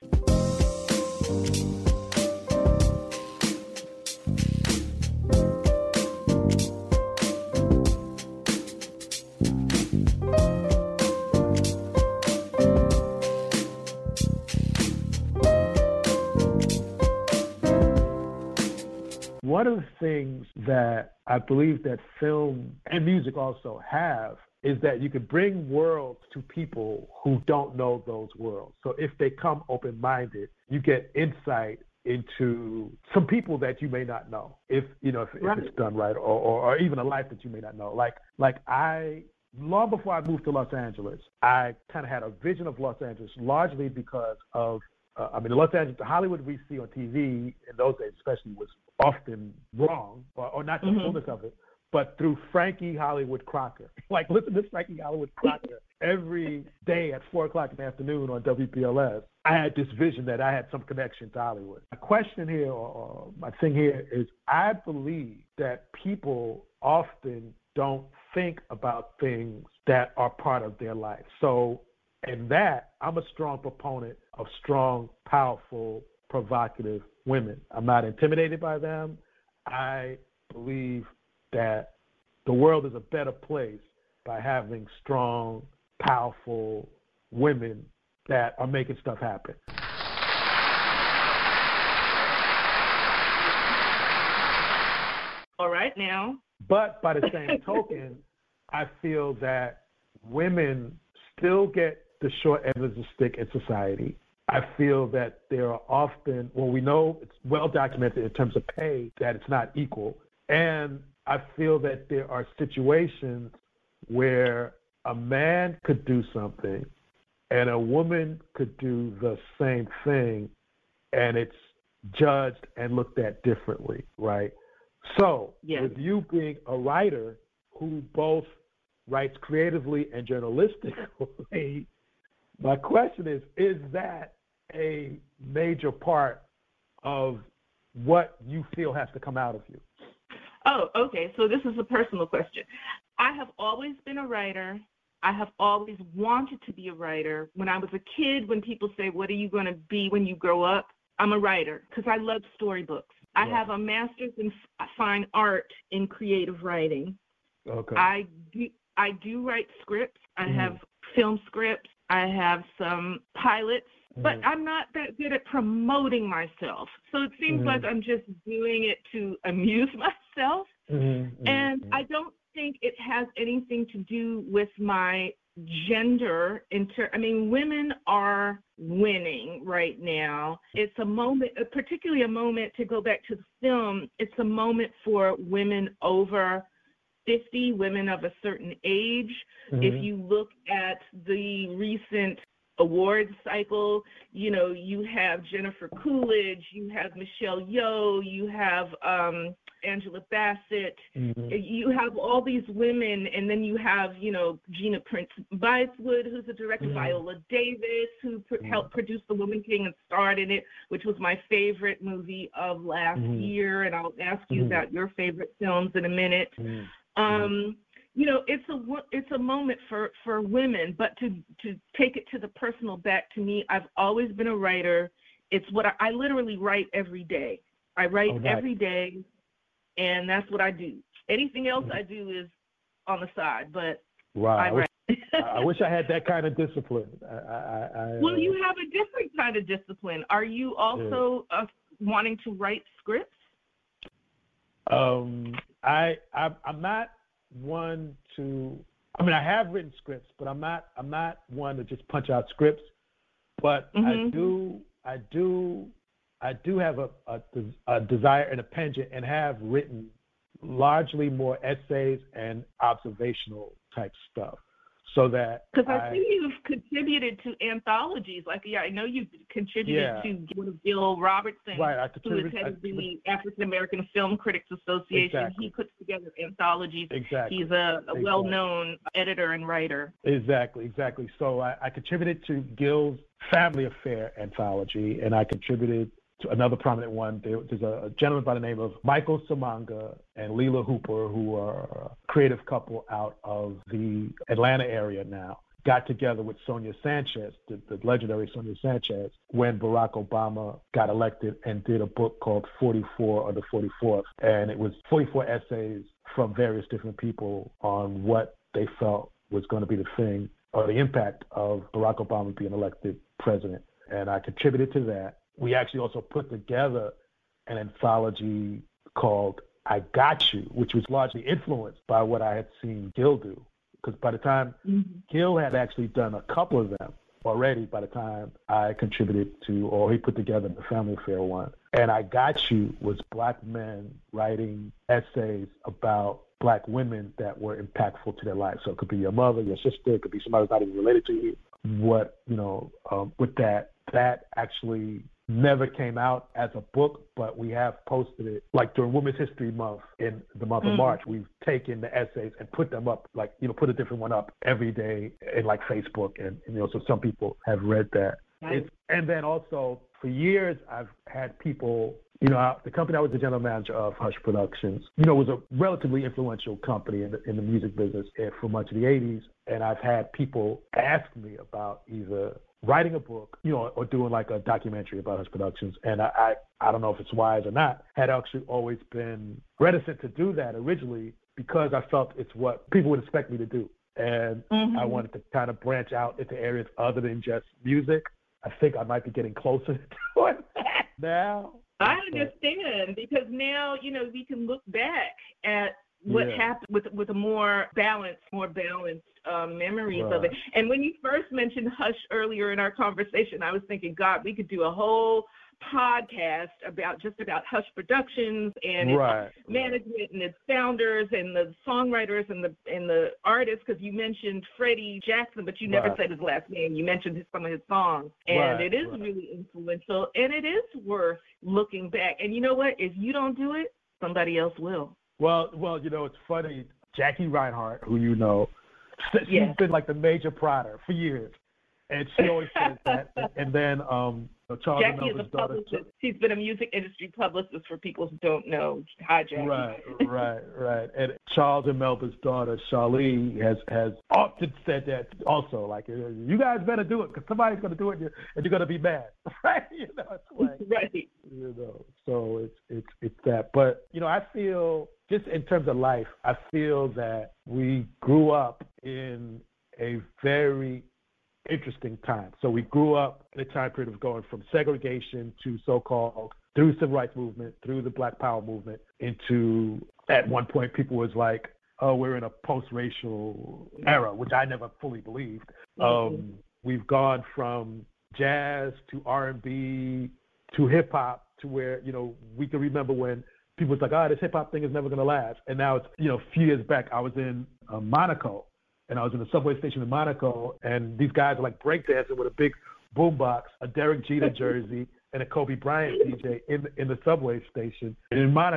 One of the things that I believe that film and music also have is that you can bring worlds to people who don't know those worlds. So if they come open-minded, you get insight into some people that you may not know, if you know if, right. if it's done right, or, or, or even a life that you may not know. Like like I, long before I moved to Los Angeles, I kind of had a vision of Los Angeles, largely because of Uh, I mean, the Los Angeles, the Hollywood we see on T V in those days especially was often wrong, or, or not the mm-hmm. fullness of it, but through Frankie Hollywood Crocker. Like, listen to Frankie Hollywood Crocker every day at four o'clock in the afternoon on W P L S. I had this vision that I had some connection to Hollywood. My question here, or, or my thing here is, I believe that people often don't think about things that are part of their life. So in that, I'm a strong proponent of strong, powerful, provocative women. I'm not intimidated by them. I believe that the world is a better place by having strong, powerful women that are making stuff happen. All right, now. But by the same token, I feel that women still get the short end of the stick in society. I feel that there are often, well, we know it's well documented in terms of pay that it's not equal. And I feel that there are situations where a man could do something and a woman could do the same thing, and it's judged and looked at differently, right? So yes. With you being a writer who both writes creatively and journalistically, my question is, is that a major part of what you feel has to come out of you? Oh, okay. So this is a personal question. I have always been a writer. I have always wanted to be a writer. When I was a kid, when people say, what are you going to be when you grow up? I'm a writer because I love storybooks. I yeah. have a master's in fine art in creative writing. Okay. I do, I do write scripts. I mm. have film scripts. I have some pilots, mm. but I'm not that good at promoting myself. So it seems mm. like I'm just doing it to amuse myself. Mm-hmm. And mm-hmm. I don't think it has anything to do with my gender. Inter- I mean, women are winning right now. It's a moment, particularly a moment to go back to the film. It's a moment for women over fifty, women of a certain age. Mm-hmm. If you look at the recent awards cycle, you know, you have Jennifer Coolidge, you have Michelle Yeoh, you have um, Angela Bassett. Mm-hmm. You have all these women, and then you have, you know, Gina Prince Bythewood, who's a director, mm-hmm. Viola Davis, who pr- mm-hmm. helped produce The Woman King and starred in it, which was my favorite movie of last mm-hmm. year. And I'll ask you mm-hmm. about your favorite films in a minute. Mm-hmm. Um, you know, it's a it's a moment for, for women, but to to take it to the personal back to me, I've always been a writer. It's what I, I literally write every day. I write oh, nice. every day, and that's what I do. Anything else I do is on the side, but wow. I write. I wish, I wish I had that kind of discipline. I, I, I, well, you have a different kind of discipline. Are you also yeah. uh, wanting to write scripts? Um, I, I I'm not one to. I mean, I have written scripts, but I'm not. I'm not one to just punch out scripts. But mm-hmm. I do. I do. I do have a, a, a desire and a penchant, and have written largely more essays and observational type stuff. So that because I, I see you've contributed to anthologies. Like, yeah, I know you've contributed yeah. to Gil Robertson, right, I who is head of the African American Film Critics Association. Exactly. He puts together anthologies. Exactly. He's a, a exactly. well-known editor and writer. Exactly, exactly. So I, I contributed to Gil's Family Affair anthology, and I contributed to another prominent one. There, there's a, a gentleman by the name of Michael Samanga and Leela Hooper, who are a creative couple out of the Atlanta area now, got together with Sonia Sanchez, the, the legendary Sonia Sanchez, when Barack Obama got elected, and did a book called forty-four or the forty-fourth. And it was forty-four essays from various different people on what they felt was going to be the thing or the impact of Barack Obama being elected president. And I contributed to that. We actually also put together an anthology called I Got You, which was largely influenced by what I had seen Gil do. Because by the time mm-hmm. Gil had actually done a couple of them already, by the time I contributed to, or he put together the Family Affair one. And I Got You was Black men writing essays about Black women that were impactful to their lives. So it could be your mother, your sister, it could be somebody who's not even related to you. What, you know, um, with that, that actually never came out as a book, but we have posted it like during Women's History Month in the month mm. of March. We've taken the essays and put them up, like, you know, put a different one up every day in like Facebook. And, and you know, so some people have read that. Nice. It's, and then also for years, I've had people, you know, the company I was the general manager of, Hush Productions, you know, was a relatively influential company in the, in the music business for much of the eighties. And I've had people ask me about either writing a book, you know, or doing like a documentary about Hush Productions. And I, I, I don't know if it's wise or not, had actually always been reticent to do that originally because I felt it's what people would expect me to do. And mm-hmm. I wanted to kind of branch out into areas other than just music. I think I might be getting closer to doing that now. I understand, because now, you know, we can look back at what yeah. happened with with a more balanced, more balanced um, memories right. of it. And when you first mentioned Hush earlier in our conversation, I was thinking, God, we could do a whole podcast about just about Hush Productions and right. its management and its founders and the songwriters and the and the artists, because you mentioned Freddie Jackson, but you never right. said his last name. You mentioned his, some of his songs, and right. it is right. really influential, and it is worth looking back. And you know what? If you don't do it, somebody else will. Well, well, you know, it's funny. Jackie Reinhardt, who you know, she's yes. been like the major prodder for years, and she always says that. And then um, Charles Jackie and is a publicist. She's been a music industry publicist for people who don't know. Hi, Jackie. Right, right, right. And Charles and Melba's daughter, Charlene, has has often said that also. Like, you guys better do it because somebody's going to do it, and you're, and you're going to be mad, right? You know, it's like, right. You know, so it's it's it's that. But you know, I feel just in terms of life, I feel that we grew up in a very interesting time. So we grew up in a time period of going from segregation to so-called through the civil rights movement, through the Black Power movement, into at one point people was like, oh, we're in a post-racial era, which I never fully believed. Mm-hmm. Um, we've gone from jazz to R and B to hip-hop to where, you know, we can remember when people was like, oh, this hip-hop thing is never going to last. And now it's, you know, a few years back, I was in uh, Monaco, and I was in a subway station in Monaco, and these guys are like breakdancing with a big boombox, a Derek Jeter jersey, and a Kobe Bryant D J in in the subway station in Monaco.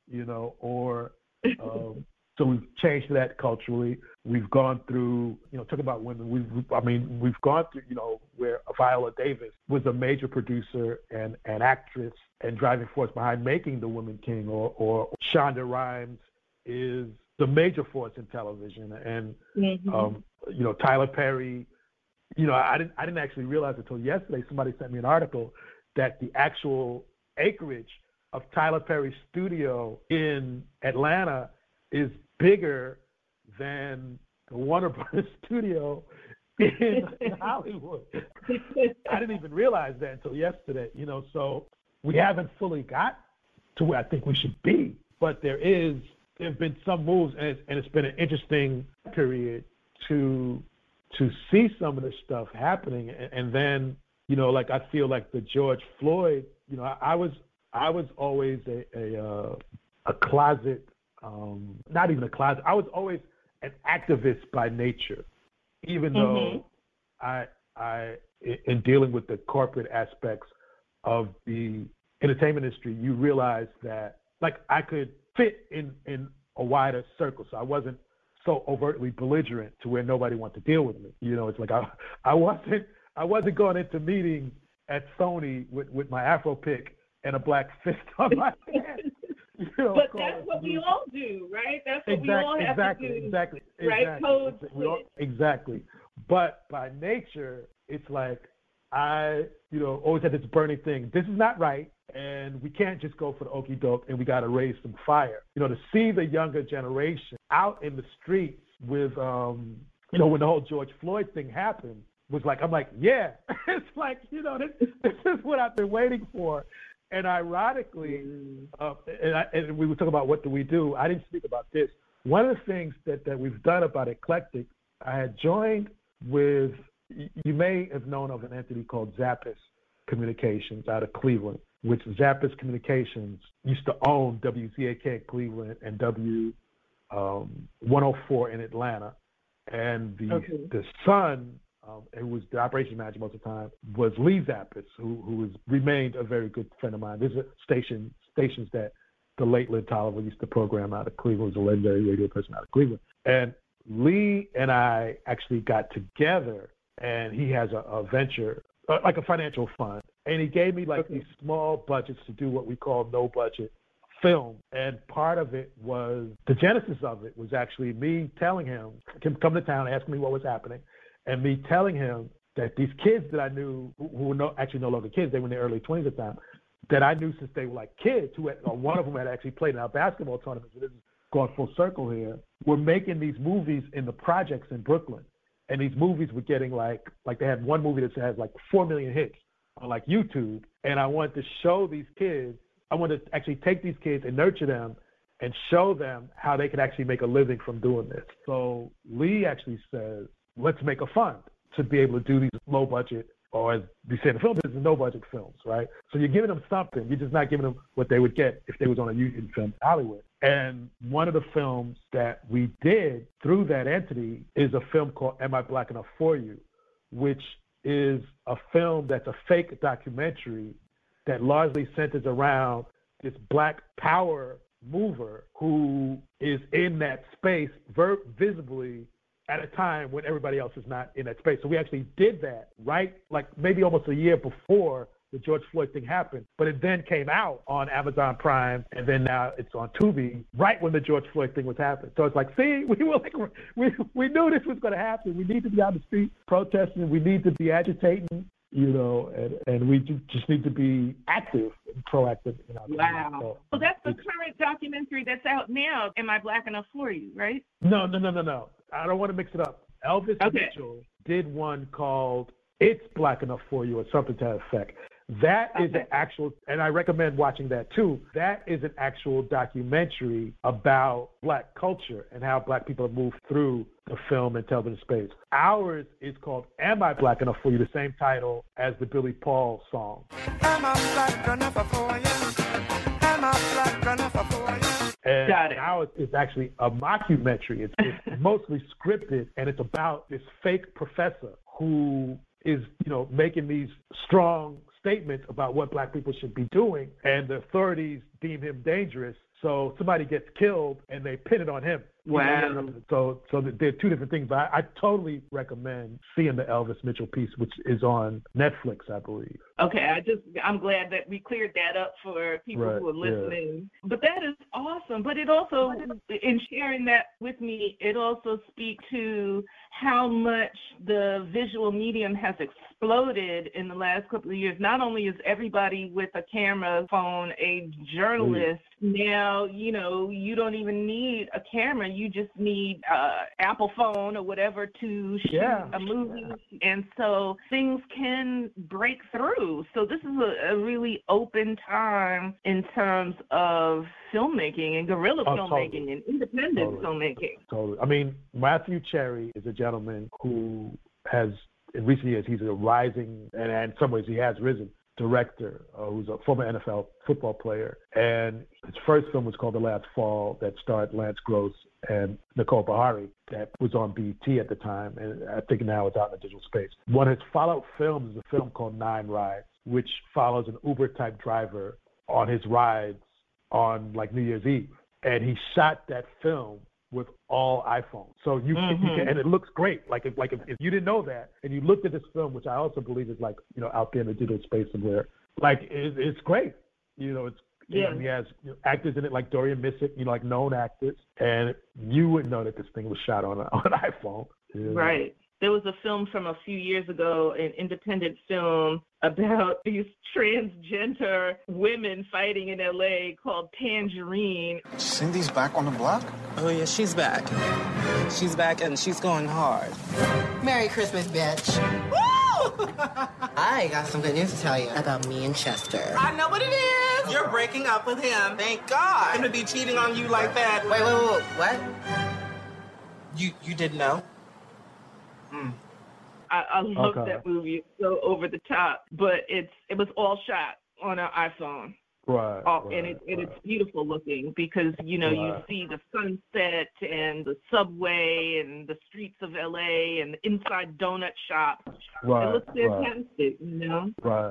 you know, or um, so we've changed that culturally. We've gone through, you know, talk about women. We've, I mean, we've gone through, you know, where Viola Davis was a major producer and, and actress and driving force behind making The Woman King, or, or Shonda Rhimes is the major force in television, and mm-hmm. um, you know, Tyler Perry. You know, I didn't I didn't actually realize until yesterday. Somebody sent me an article that the actual acreage of Tyler Perry's studio in Atlanta is bigger than the Warner Brothers studio in Hollywood. I didn't even realize that until yesterday. You know, so we haven't fully got to where I think we should be, but there is there have been some moves, and it's, and it's been an interesting period to to see some of this stuff happening. And, and then, you know, like I feel like the George Floyd, you know, I, I was I was always a a, uh, a closet, um, not even a closet. I was always an activist by nature, even mm-hmm. though I I in dealing with the corporate aspects of the entertainment industry, you realize that like I could fit in, in a wider circle. So I wasn't so overtly belligerent to where nobody wanted to deal with me. You know, it's like I I wasn't I wasn't going into meetings at Sony with, with my Afro pick and a black fist on my head. You know, but that's what we all do, right? That's what exactly, we all have exactly, to do. Exactly, right? exactly, Code we all, exactly. But by nature, it's like I, you know, always had this burning thing. This is not right, and we can't just go for the okie doke, and we got to raise some fire. You know, to see the younger generation out in the streets with, um, you know, when the whole George Floyd thing happened, was like, I'm like, yeah, it's like, you know, this, this is what I've been waiting for. And ironically, uh, and, I, and we were talking about what do we do. I didn't speak about this. One of the things that, that we've done about Eclectic, I had joined with, you may have known of an entity called Zappos Communications out of Cleveland, which Zappos Communications used to own W Z A K in Cleveland and W one oh four in Atlanta. And the okay. the son, um, who was the operations manager most of the time, was Lee Zappos, who who has remained a very good friend of mine. These are station, stations that the late Lynn Tolliver used to program out of Cleveland. He was a legendary radio person out of Cleveland. And Lee and I actually got together, and he has a, a venture, uh, like a financial fund. And he gave me like okay. these small budgets to do what we call no budget film. And part of it was, the genesis of it was actually me telling him, him come to town, asking me what was happening, and me telling him that these kids that I knew, who were no, actually no longer kids, they were in their early twenties at the time, that I knew since they were like kids, who had, or one of them had actually played in our basketball tournament, so this is going full circle here, were making these movies in the projects in Brooklyn. And these movies were getting like, like they had one movie that has like four million hits on like YouTube. And I wanted to show these kids, I wanted to actually take these kids and nurture them and show them how they could actually make a living from doing this. So Lee actually says, let's make a fund to be able to do these low budget, or as we say in the film business, no budget films, right? So you're giving them something. You're just not giving them what they would get if they was on a YouTube film in Hollywood. And one of the films that we did through that entity is a film called Am I Black Enough For You, which is a film that's a fake documentary that largely centers around this Black power mover who is in that space ver- visibly at a time when everybody else is not in that space. So we actually did that, right? Like maybe almost a year before the George Floyd thing happened, but it then came out on Amazon Prime, and then now it's on Tubi, right when the George Floyd thing was happening. So it's like, see, we were like, we we knew this was going to happen. We need to be on the street protesting. We need to be agitating, you know, and, and we just need to be active and proactive. In our wow. So, well, that's the current documentary that's out now. Am I Black Enough For You, right? No, no, no, no, no. I don't want to mix it up. Elvis okay. Mitchell did one called It's Black Enough For You, or something to that effect. That okay. is an actual, and I recommend watching that too. That is an actual documentary about Black culture and how Black people have moved through the film and television space. Ours is called Am I Black Enough For You, the same title as the Billy Paul song. Am I black enough for you? Am I black enough for you? And Got it. Ours is actually a mockumentary. It's, it's mostly scripted, and it's about this fake professor who is, you know, making these strong statements about what black people should be doing, and the authorities deem him dangerous. So somebody gets killed, and they pin it on him. Wow. So, so they're two different things. But I, I totally recommend seeing the Elvis Mitchell piece, which is on Netflix, I believe. Okay, I just I'm glad that we cleared that up for people Right, who are listening. Yeah. But that is awesome. But it also, in sharing that with me, it also speaks to how much the visual medium has exploded in the last couple of years. Not only is everybody with a camera phone a journalist, mm. now, you know, you don't even need a camera. You just need uh, Apple phone or whatever to shoot yeah. a movie. Yeah. And so things can break through. So this is a, a really open time in terms of filmmaking and guerrilla oh, filmmaking totally. and independent totally. filmmaking. Totally. I mean, Matthew Cherry is a gentleman who has, in recent years, he's a rising, and in some ways he has risen, director uh, who's a former N F L football player. And his first film was called The Last Fall, that starred Lance Gross and Nicole Beharie, that was on B E T at the time, and I think now it's out in the digital space. One of his follow-up films is a film called Nine Rides, which follows an Uber-type driver on his rides on, like, New Year's Eve. And he shot that film with all iPhones. So you, mm-hmm. you can, and it looks great. Like, if, like if, if you didn't know that, and you looked at this film, which I also believe is, like, you know, out there in the digital space somewhere, like, it, it's great. You know, it's, yeah. And he has you know, actors in it like Dorian Missick, you know, like known actors, and you wouldn't know that this thing was shot on, a, on an iPhone. You know? Right. There was a film from a few years ago, an independent film about these transgender women fighting in L A called Tangerine. Cindy's back on the block? Oh, yeah, she's back. She's back, and she's going hard. Merry Christmas, bitch. Woo! I got some good news to tell you about me and Chester. I know what it is. You're breaking up with him. Thank God. I'm going to be cheating on you like that. Wait, wait, wait, what? You, you didn't know? Mm. I, I love okay. that movie. It's so over the top, but it's it was all shot on an iPhone. Right. All, right and it, right. it's beautiful looking because you know right. you see the sunset and the subway and the streets of L A and the inside donut shop. Right. It looks fantastic, right. you know. Right.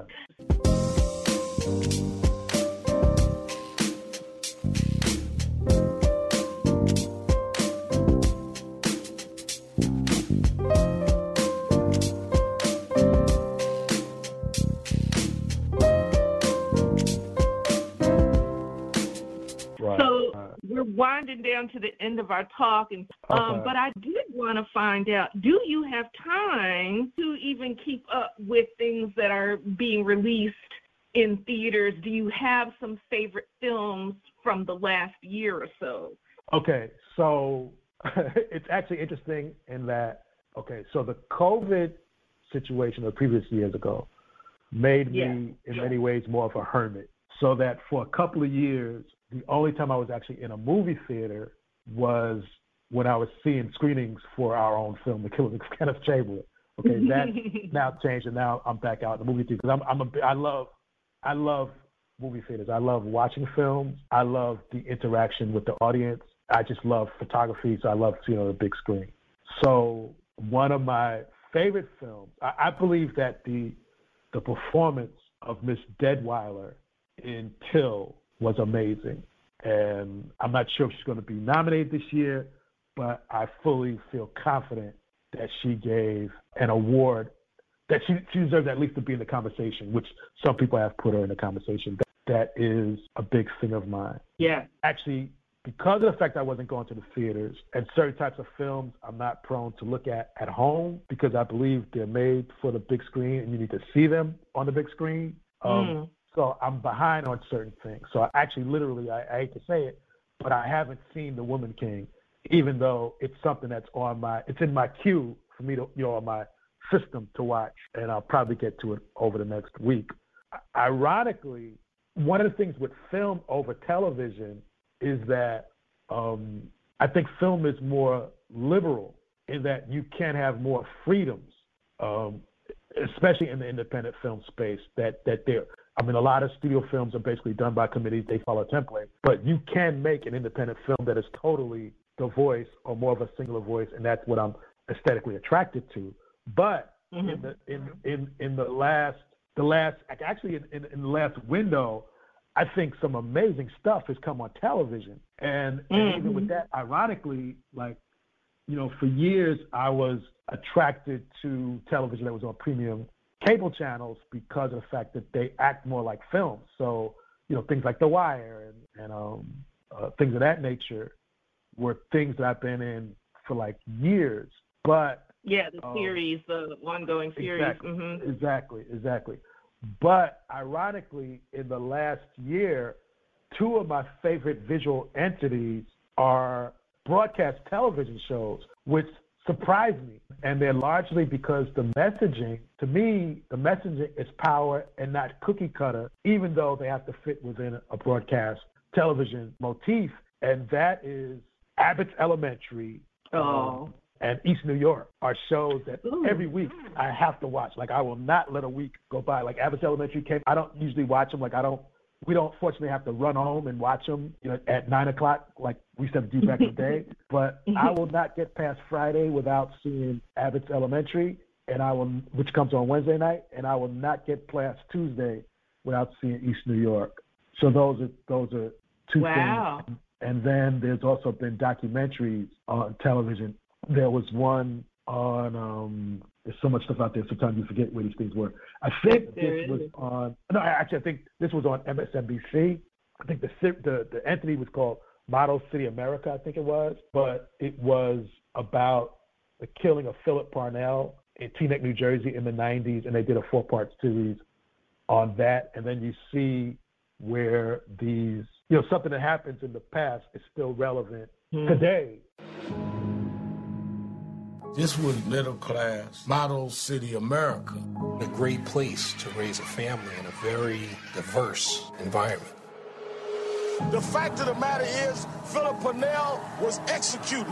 We're winding down to the end of our talk, and um, okay. but I did want to find out, do you have time to even keep up with things that are being released in theaters? Do you have some favorite films from the last year or so? Okay, so it's actually interesting in that, okay, so the COVID situation of previous years ago made me, yeah. in yeah. many ways, more of a hermit, so that for a couple of years, the only time I was actually in a movie theater was when I was seeing screenings for our own film, The Killers of Kenneth Chamberlain. Okay, that now changed, and now I'm back out in the movie theater because I'm, I'm a, I love, I love movie theaters. I love watching films. I love the interaction with the audience. I just love photography, so I love seeing on the big screen. So one of my favorite films, I, I believe that the the performance of Miss Deadwyler in Till was amazing. And I'm not sure if she's going to be nominated this year, but I fully feel confident that she gave an award, that she, she deserves at least to be in the conversation, which some people have put her in the conversation. That, that is a big thing of mine. Yeah. Actually, because of the fact I wasn't going to the theaters, and certain types of films I'm not prone to look at at home because I believe they're made for the big screen and you need to see them on the big screen. Um, mm. So I'm behind on certain things. So I actually, literally, I, I hate to say it, but I haven't seen The Woman King, even though it's something that's on my, it's in my queue for me to, you know, on my system to watch, and I'll probably get to it over the next week. Ironically, one of the things with film over television is that um, I think film is more liberal in that you can have more freedoms, um, especially in the independent film space, that, that there I mean, a lot of studio films are basically done by committees. They follow a template. But you can make an independent film that is totally the voice or more of a singular voice, and that's what I'm aesthetically attracted to. But mm-hmm. in the in, in in the last the last, actually in, in, in the last window, I think some amazing stuff has come on television. And, and mm-hmm. even with that, ironically, like, you know, for years I was attracted to television that was on premium cable channels because of the fact that they act more like films. So, you know, things like The Wire and, and um, uh, things of that nature were things that I've been in for like years. But yeah, the um, series, the ongoing series. Exactly, mm-hmm. exactly, exactly. But ironically, in the last year, two of my favorite visual entities are broadcast television shows, which surprised me. And they're largely because the messaging, to me, the messaging is power and not cookie cutter, even though they have to fit within a broadcast television motif. And that is Abbott's Elementary. Oh. Um, and East New York are shows that Ooh. every week I have to watch. Like, I will not let a week go by. Like, Abbott's Elementary came, I don't usually watch them. Like, I don't, we don't fortunately have to run home and watch them, you know, at nine o'clock like we used to have to do back in the day. But I will not get past Friday without seeing Abbott's Elementary, and I will, which comes on Wednesday night, and I will not get past Tuesday without seeing East New York. So those are those are two wow. things. And then there's also been documentaries on television. There was one on, um, there's so much stuff out there, sometimes you forget where these things were. I think there this is. was on, no, actually I think this was on M S N B C. I think the, the the entity was called Model City America, I think it was. But it was about the killing of Philip Parnell in Teaneck, New Jersey in the nineties, and they did a four-part series on that. And then you see where these, you know, something that happens in the past is still relevant hmm. today. This was middle class, Model City America. A great place to raise a family in a very diverse environment. The fact of the matter is, Philip Parnell was executed.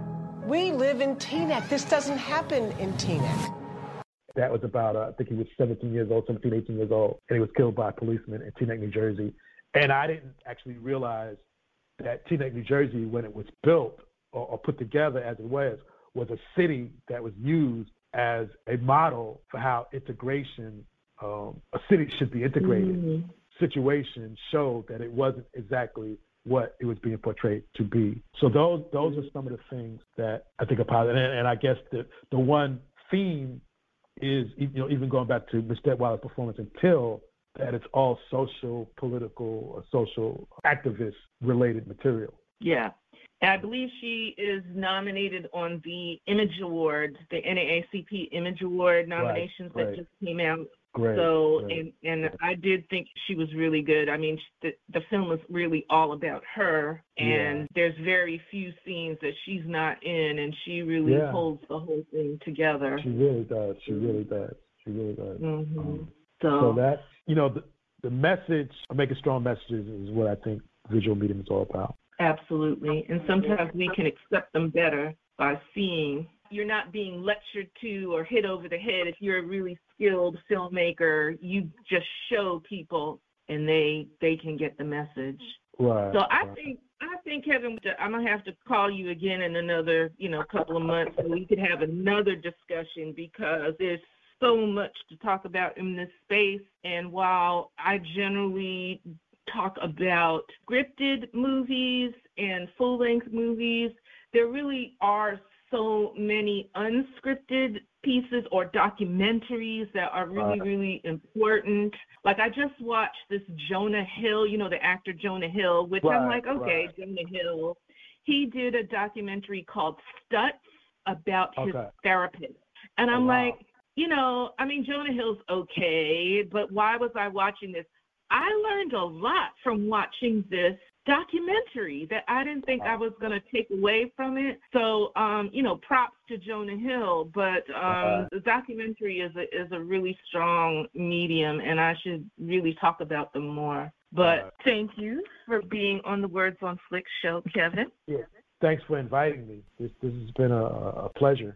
We live in Teaneck. This doesn't happen in Teaneck. That was about, uh, I think he was seventeen years old, seventeen, eighteen years old, and he was killed by a policeman in Teaneck, New Jersey. And I didn't actually realize that Teaneck, New Jersey, when it was built or, or put together as it was, was a city that was used as a model for how integration, um, a city should be integrated. Mm-hmm. Situation showed that it wasn't exactly what it was being portrayed to be. So those those are some of the things that I think are positive. And, and I guess the the one theme is, you know, even going back to Miz Detweiler's performance in Till, that it's all social, political, or social activist related material. Yeah. And I believe she is nominated on the Image Award, the N double A C P Image Award nominations right, that right. just came out. Great, so, great. and and yeah. I did think she was really good. I mean, the, the film is really all about her, and yeah. there's very few scenes that she's not in, and she really yeah. holds the whole thing together. She really does. She really does. She really does. Mm-hmm. Um, so, so that, you know, the, the message, making strong messages is what I think visual medium is all about. Absolutely. And sometimes we can accept them better by seeing. You're not being lectured to or hit over the head. If you're a really skilled filmmaker, you just show people and they they can get the message. Right. So I right. think I think Kevin, I'm gonna have to call you again in another, you know, couple of months so we could have another discussion, because there's so much to talk about in this space. And while I generally talk about scripted movies and full-length movies, there really are so many unscripted pieces or documentaries that are really, really important. Like, I just watched this Jonah Hill, you know, the actor Jonah Hill, which right, I'm like, okay, right. Jonah Hill. He did a documentary called Stutz about his okay. therapist. And I'm oh, wow. like, you know, I mean, Jonah Hill's okay, but why was I watching this? I learned a lot from watching this documentary that I didn't think I was going to take away from it. So, um, you know, props to Jonah Hill, but um, uh-huh. the documentary is a, is a really strong medium, and I should really talk about them more. But uh-huh. thank you for being on the Words on Flicks show, Kevin. Yeah. Thanks for inviting me. This, this has been a, a pleasure.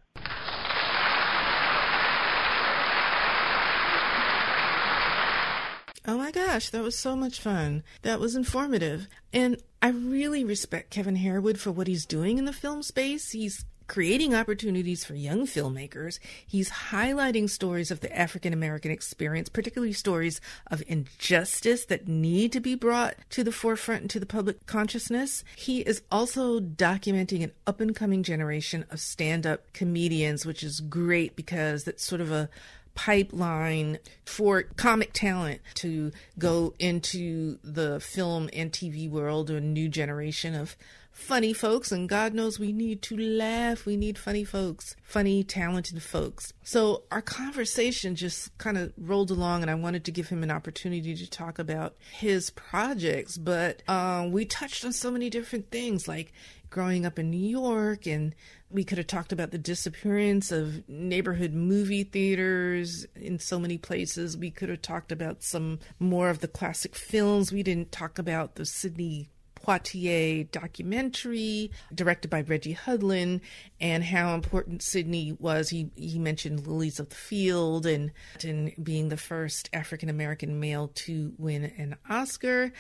Oh my gosh, that was so much fun. That was informative. And I really respect Kevin Harewood for what he's doing in the film space. He's creating opportunities for young filmmakers. He's highlighting stories of the African American experience, particularly stories of injustice that need to be brought to the forefront and to the public consciousness. He is also documenting an up-and-coming generation of stand-up comedians, which is great because that's sort of a pipeline for comic talent to go into the film and T V world, a new generation of funny folks, and God knows we need to laugh. We need funny folks, funny, talented folks. So our conversation just kind of rolled along, and I wanted to give him an opportunity to talk about his projects, but um, we touched on so many different things, like growing up in New York, and we could have talked about the disappearance of neighborhood movie theaters in so many places. We could have talked about some more of the classic films. We didn't talk about the Sidney Poitier documentary directed by Reggie Hudlin and how important Sidney was. He he mentioned Lilies of the Field and, and being the first African-American male to win an Oscar.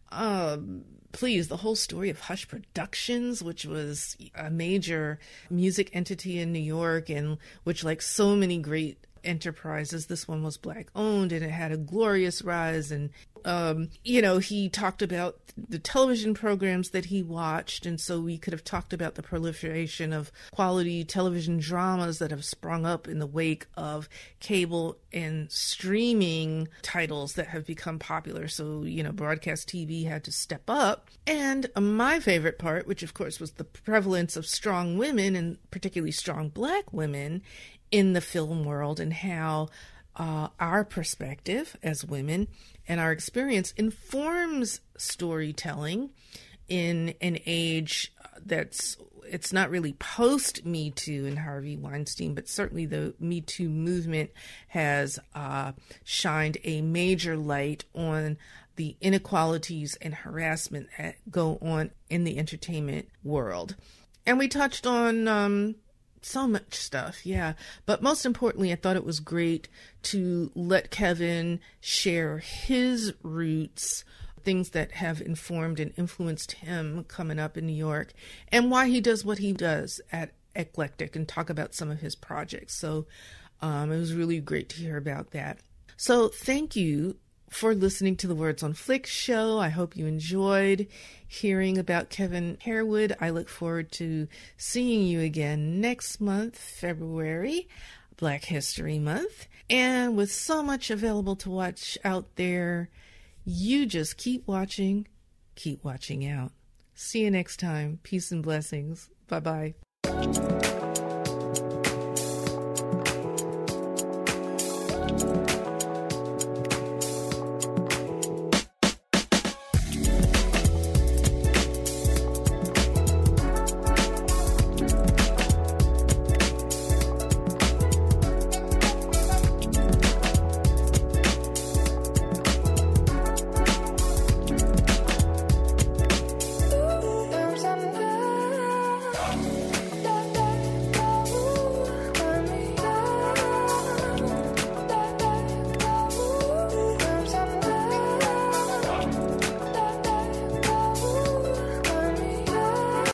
Um, please, the whole story of Hush Productions, which was a major music entity in New York and which, like so many great enterprises, this one was Black owned and it had a glorious rise. And um you know, he talked about the television programs that he watched, and so we could have talked about the proliferation of quality television dramas that have sprung up in the wake of cable and streaming titles that have become popular. So, you know, broadcast T V had to step up. And my favorite part, which of course was the prevalence of strong women, and particularly strong Black women in the film world, and how uh, our perspective as women and our experience informs storytelling in an age that's, it's not really post Me Too and Harvey Weinstein, but certainly the Me Too movement has uh, shined a major light on the inequalities and harassment that go on in the entertainment world. And we touched on um, so much stuff, yeah. But most importantly, I thought it was great to let Kevin share his roots, things that have informed and influenced him coming up in New York, and why he does what he does at Eclectic, and talk about some of his projects. So um, it was really great to hear about that. So thank you for listening to the Words on Flick show. I hope you enjoyed hearing about Kevin Harewood. I look forward to seeing you again next month, February, Black History Month. And with so much available to watch out there, you just keep watching, keep watching out. See you next time. Peace and blessings. Bye-bye. Thank you.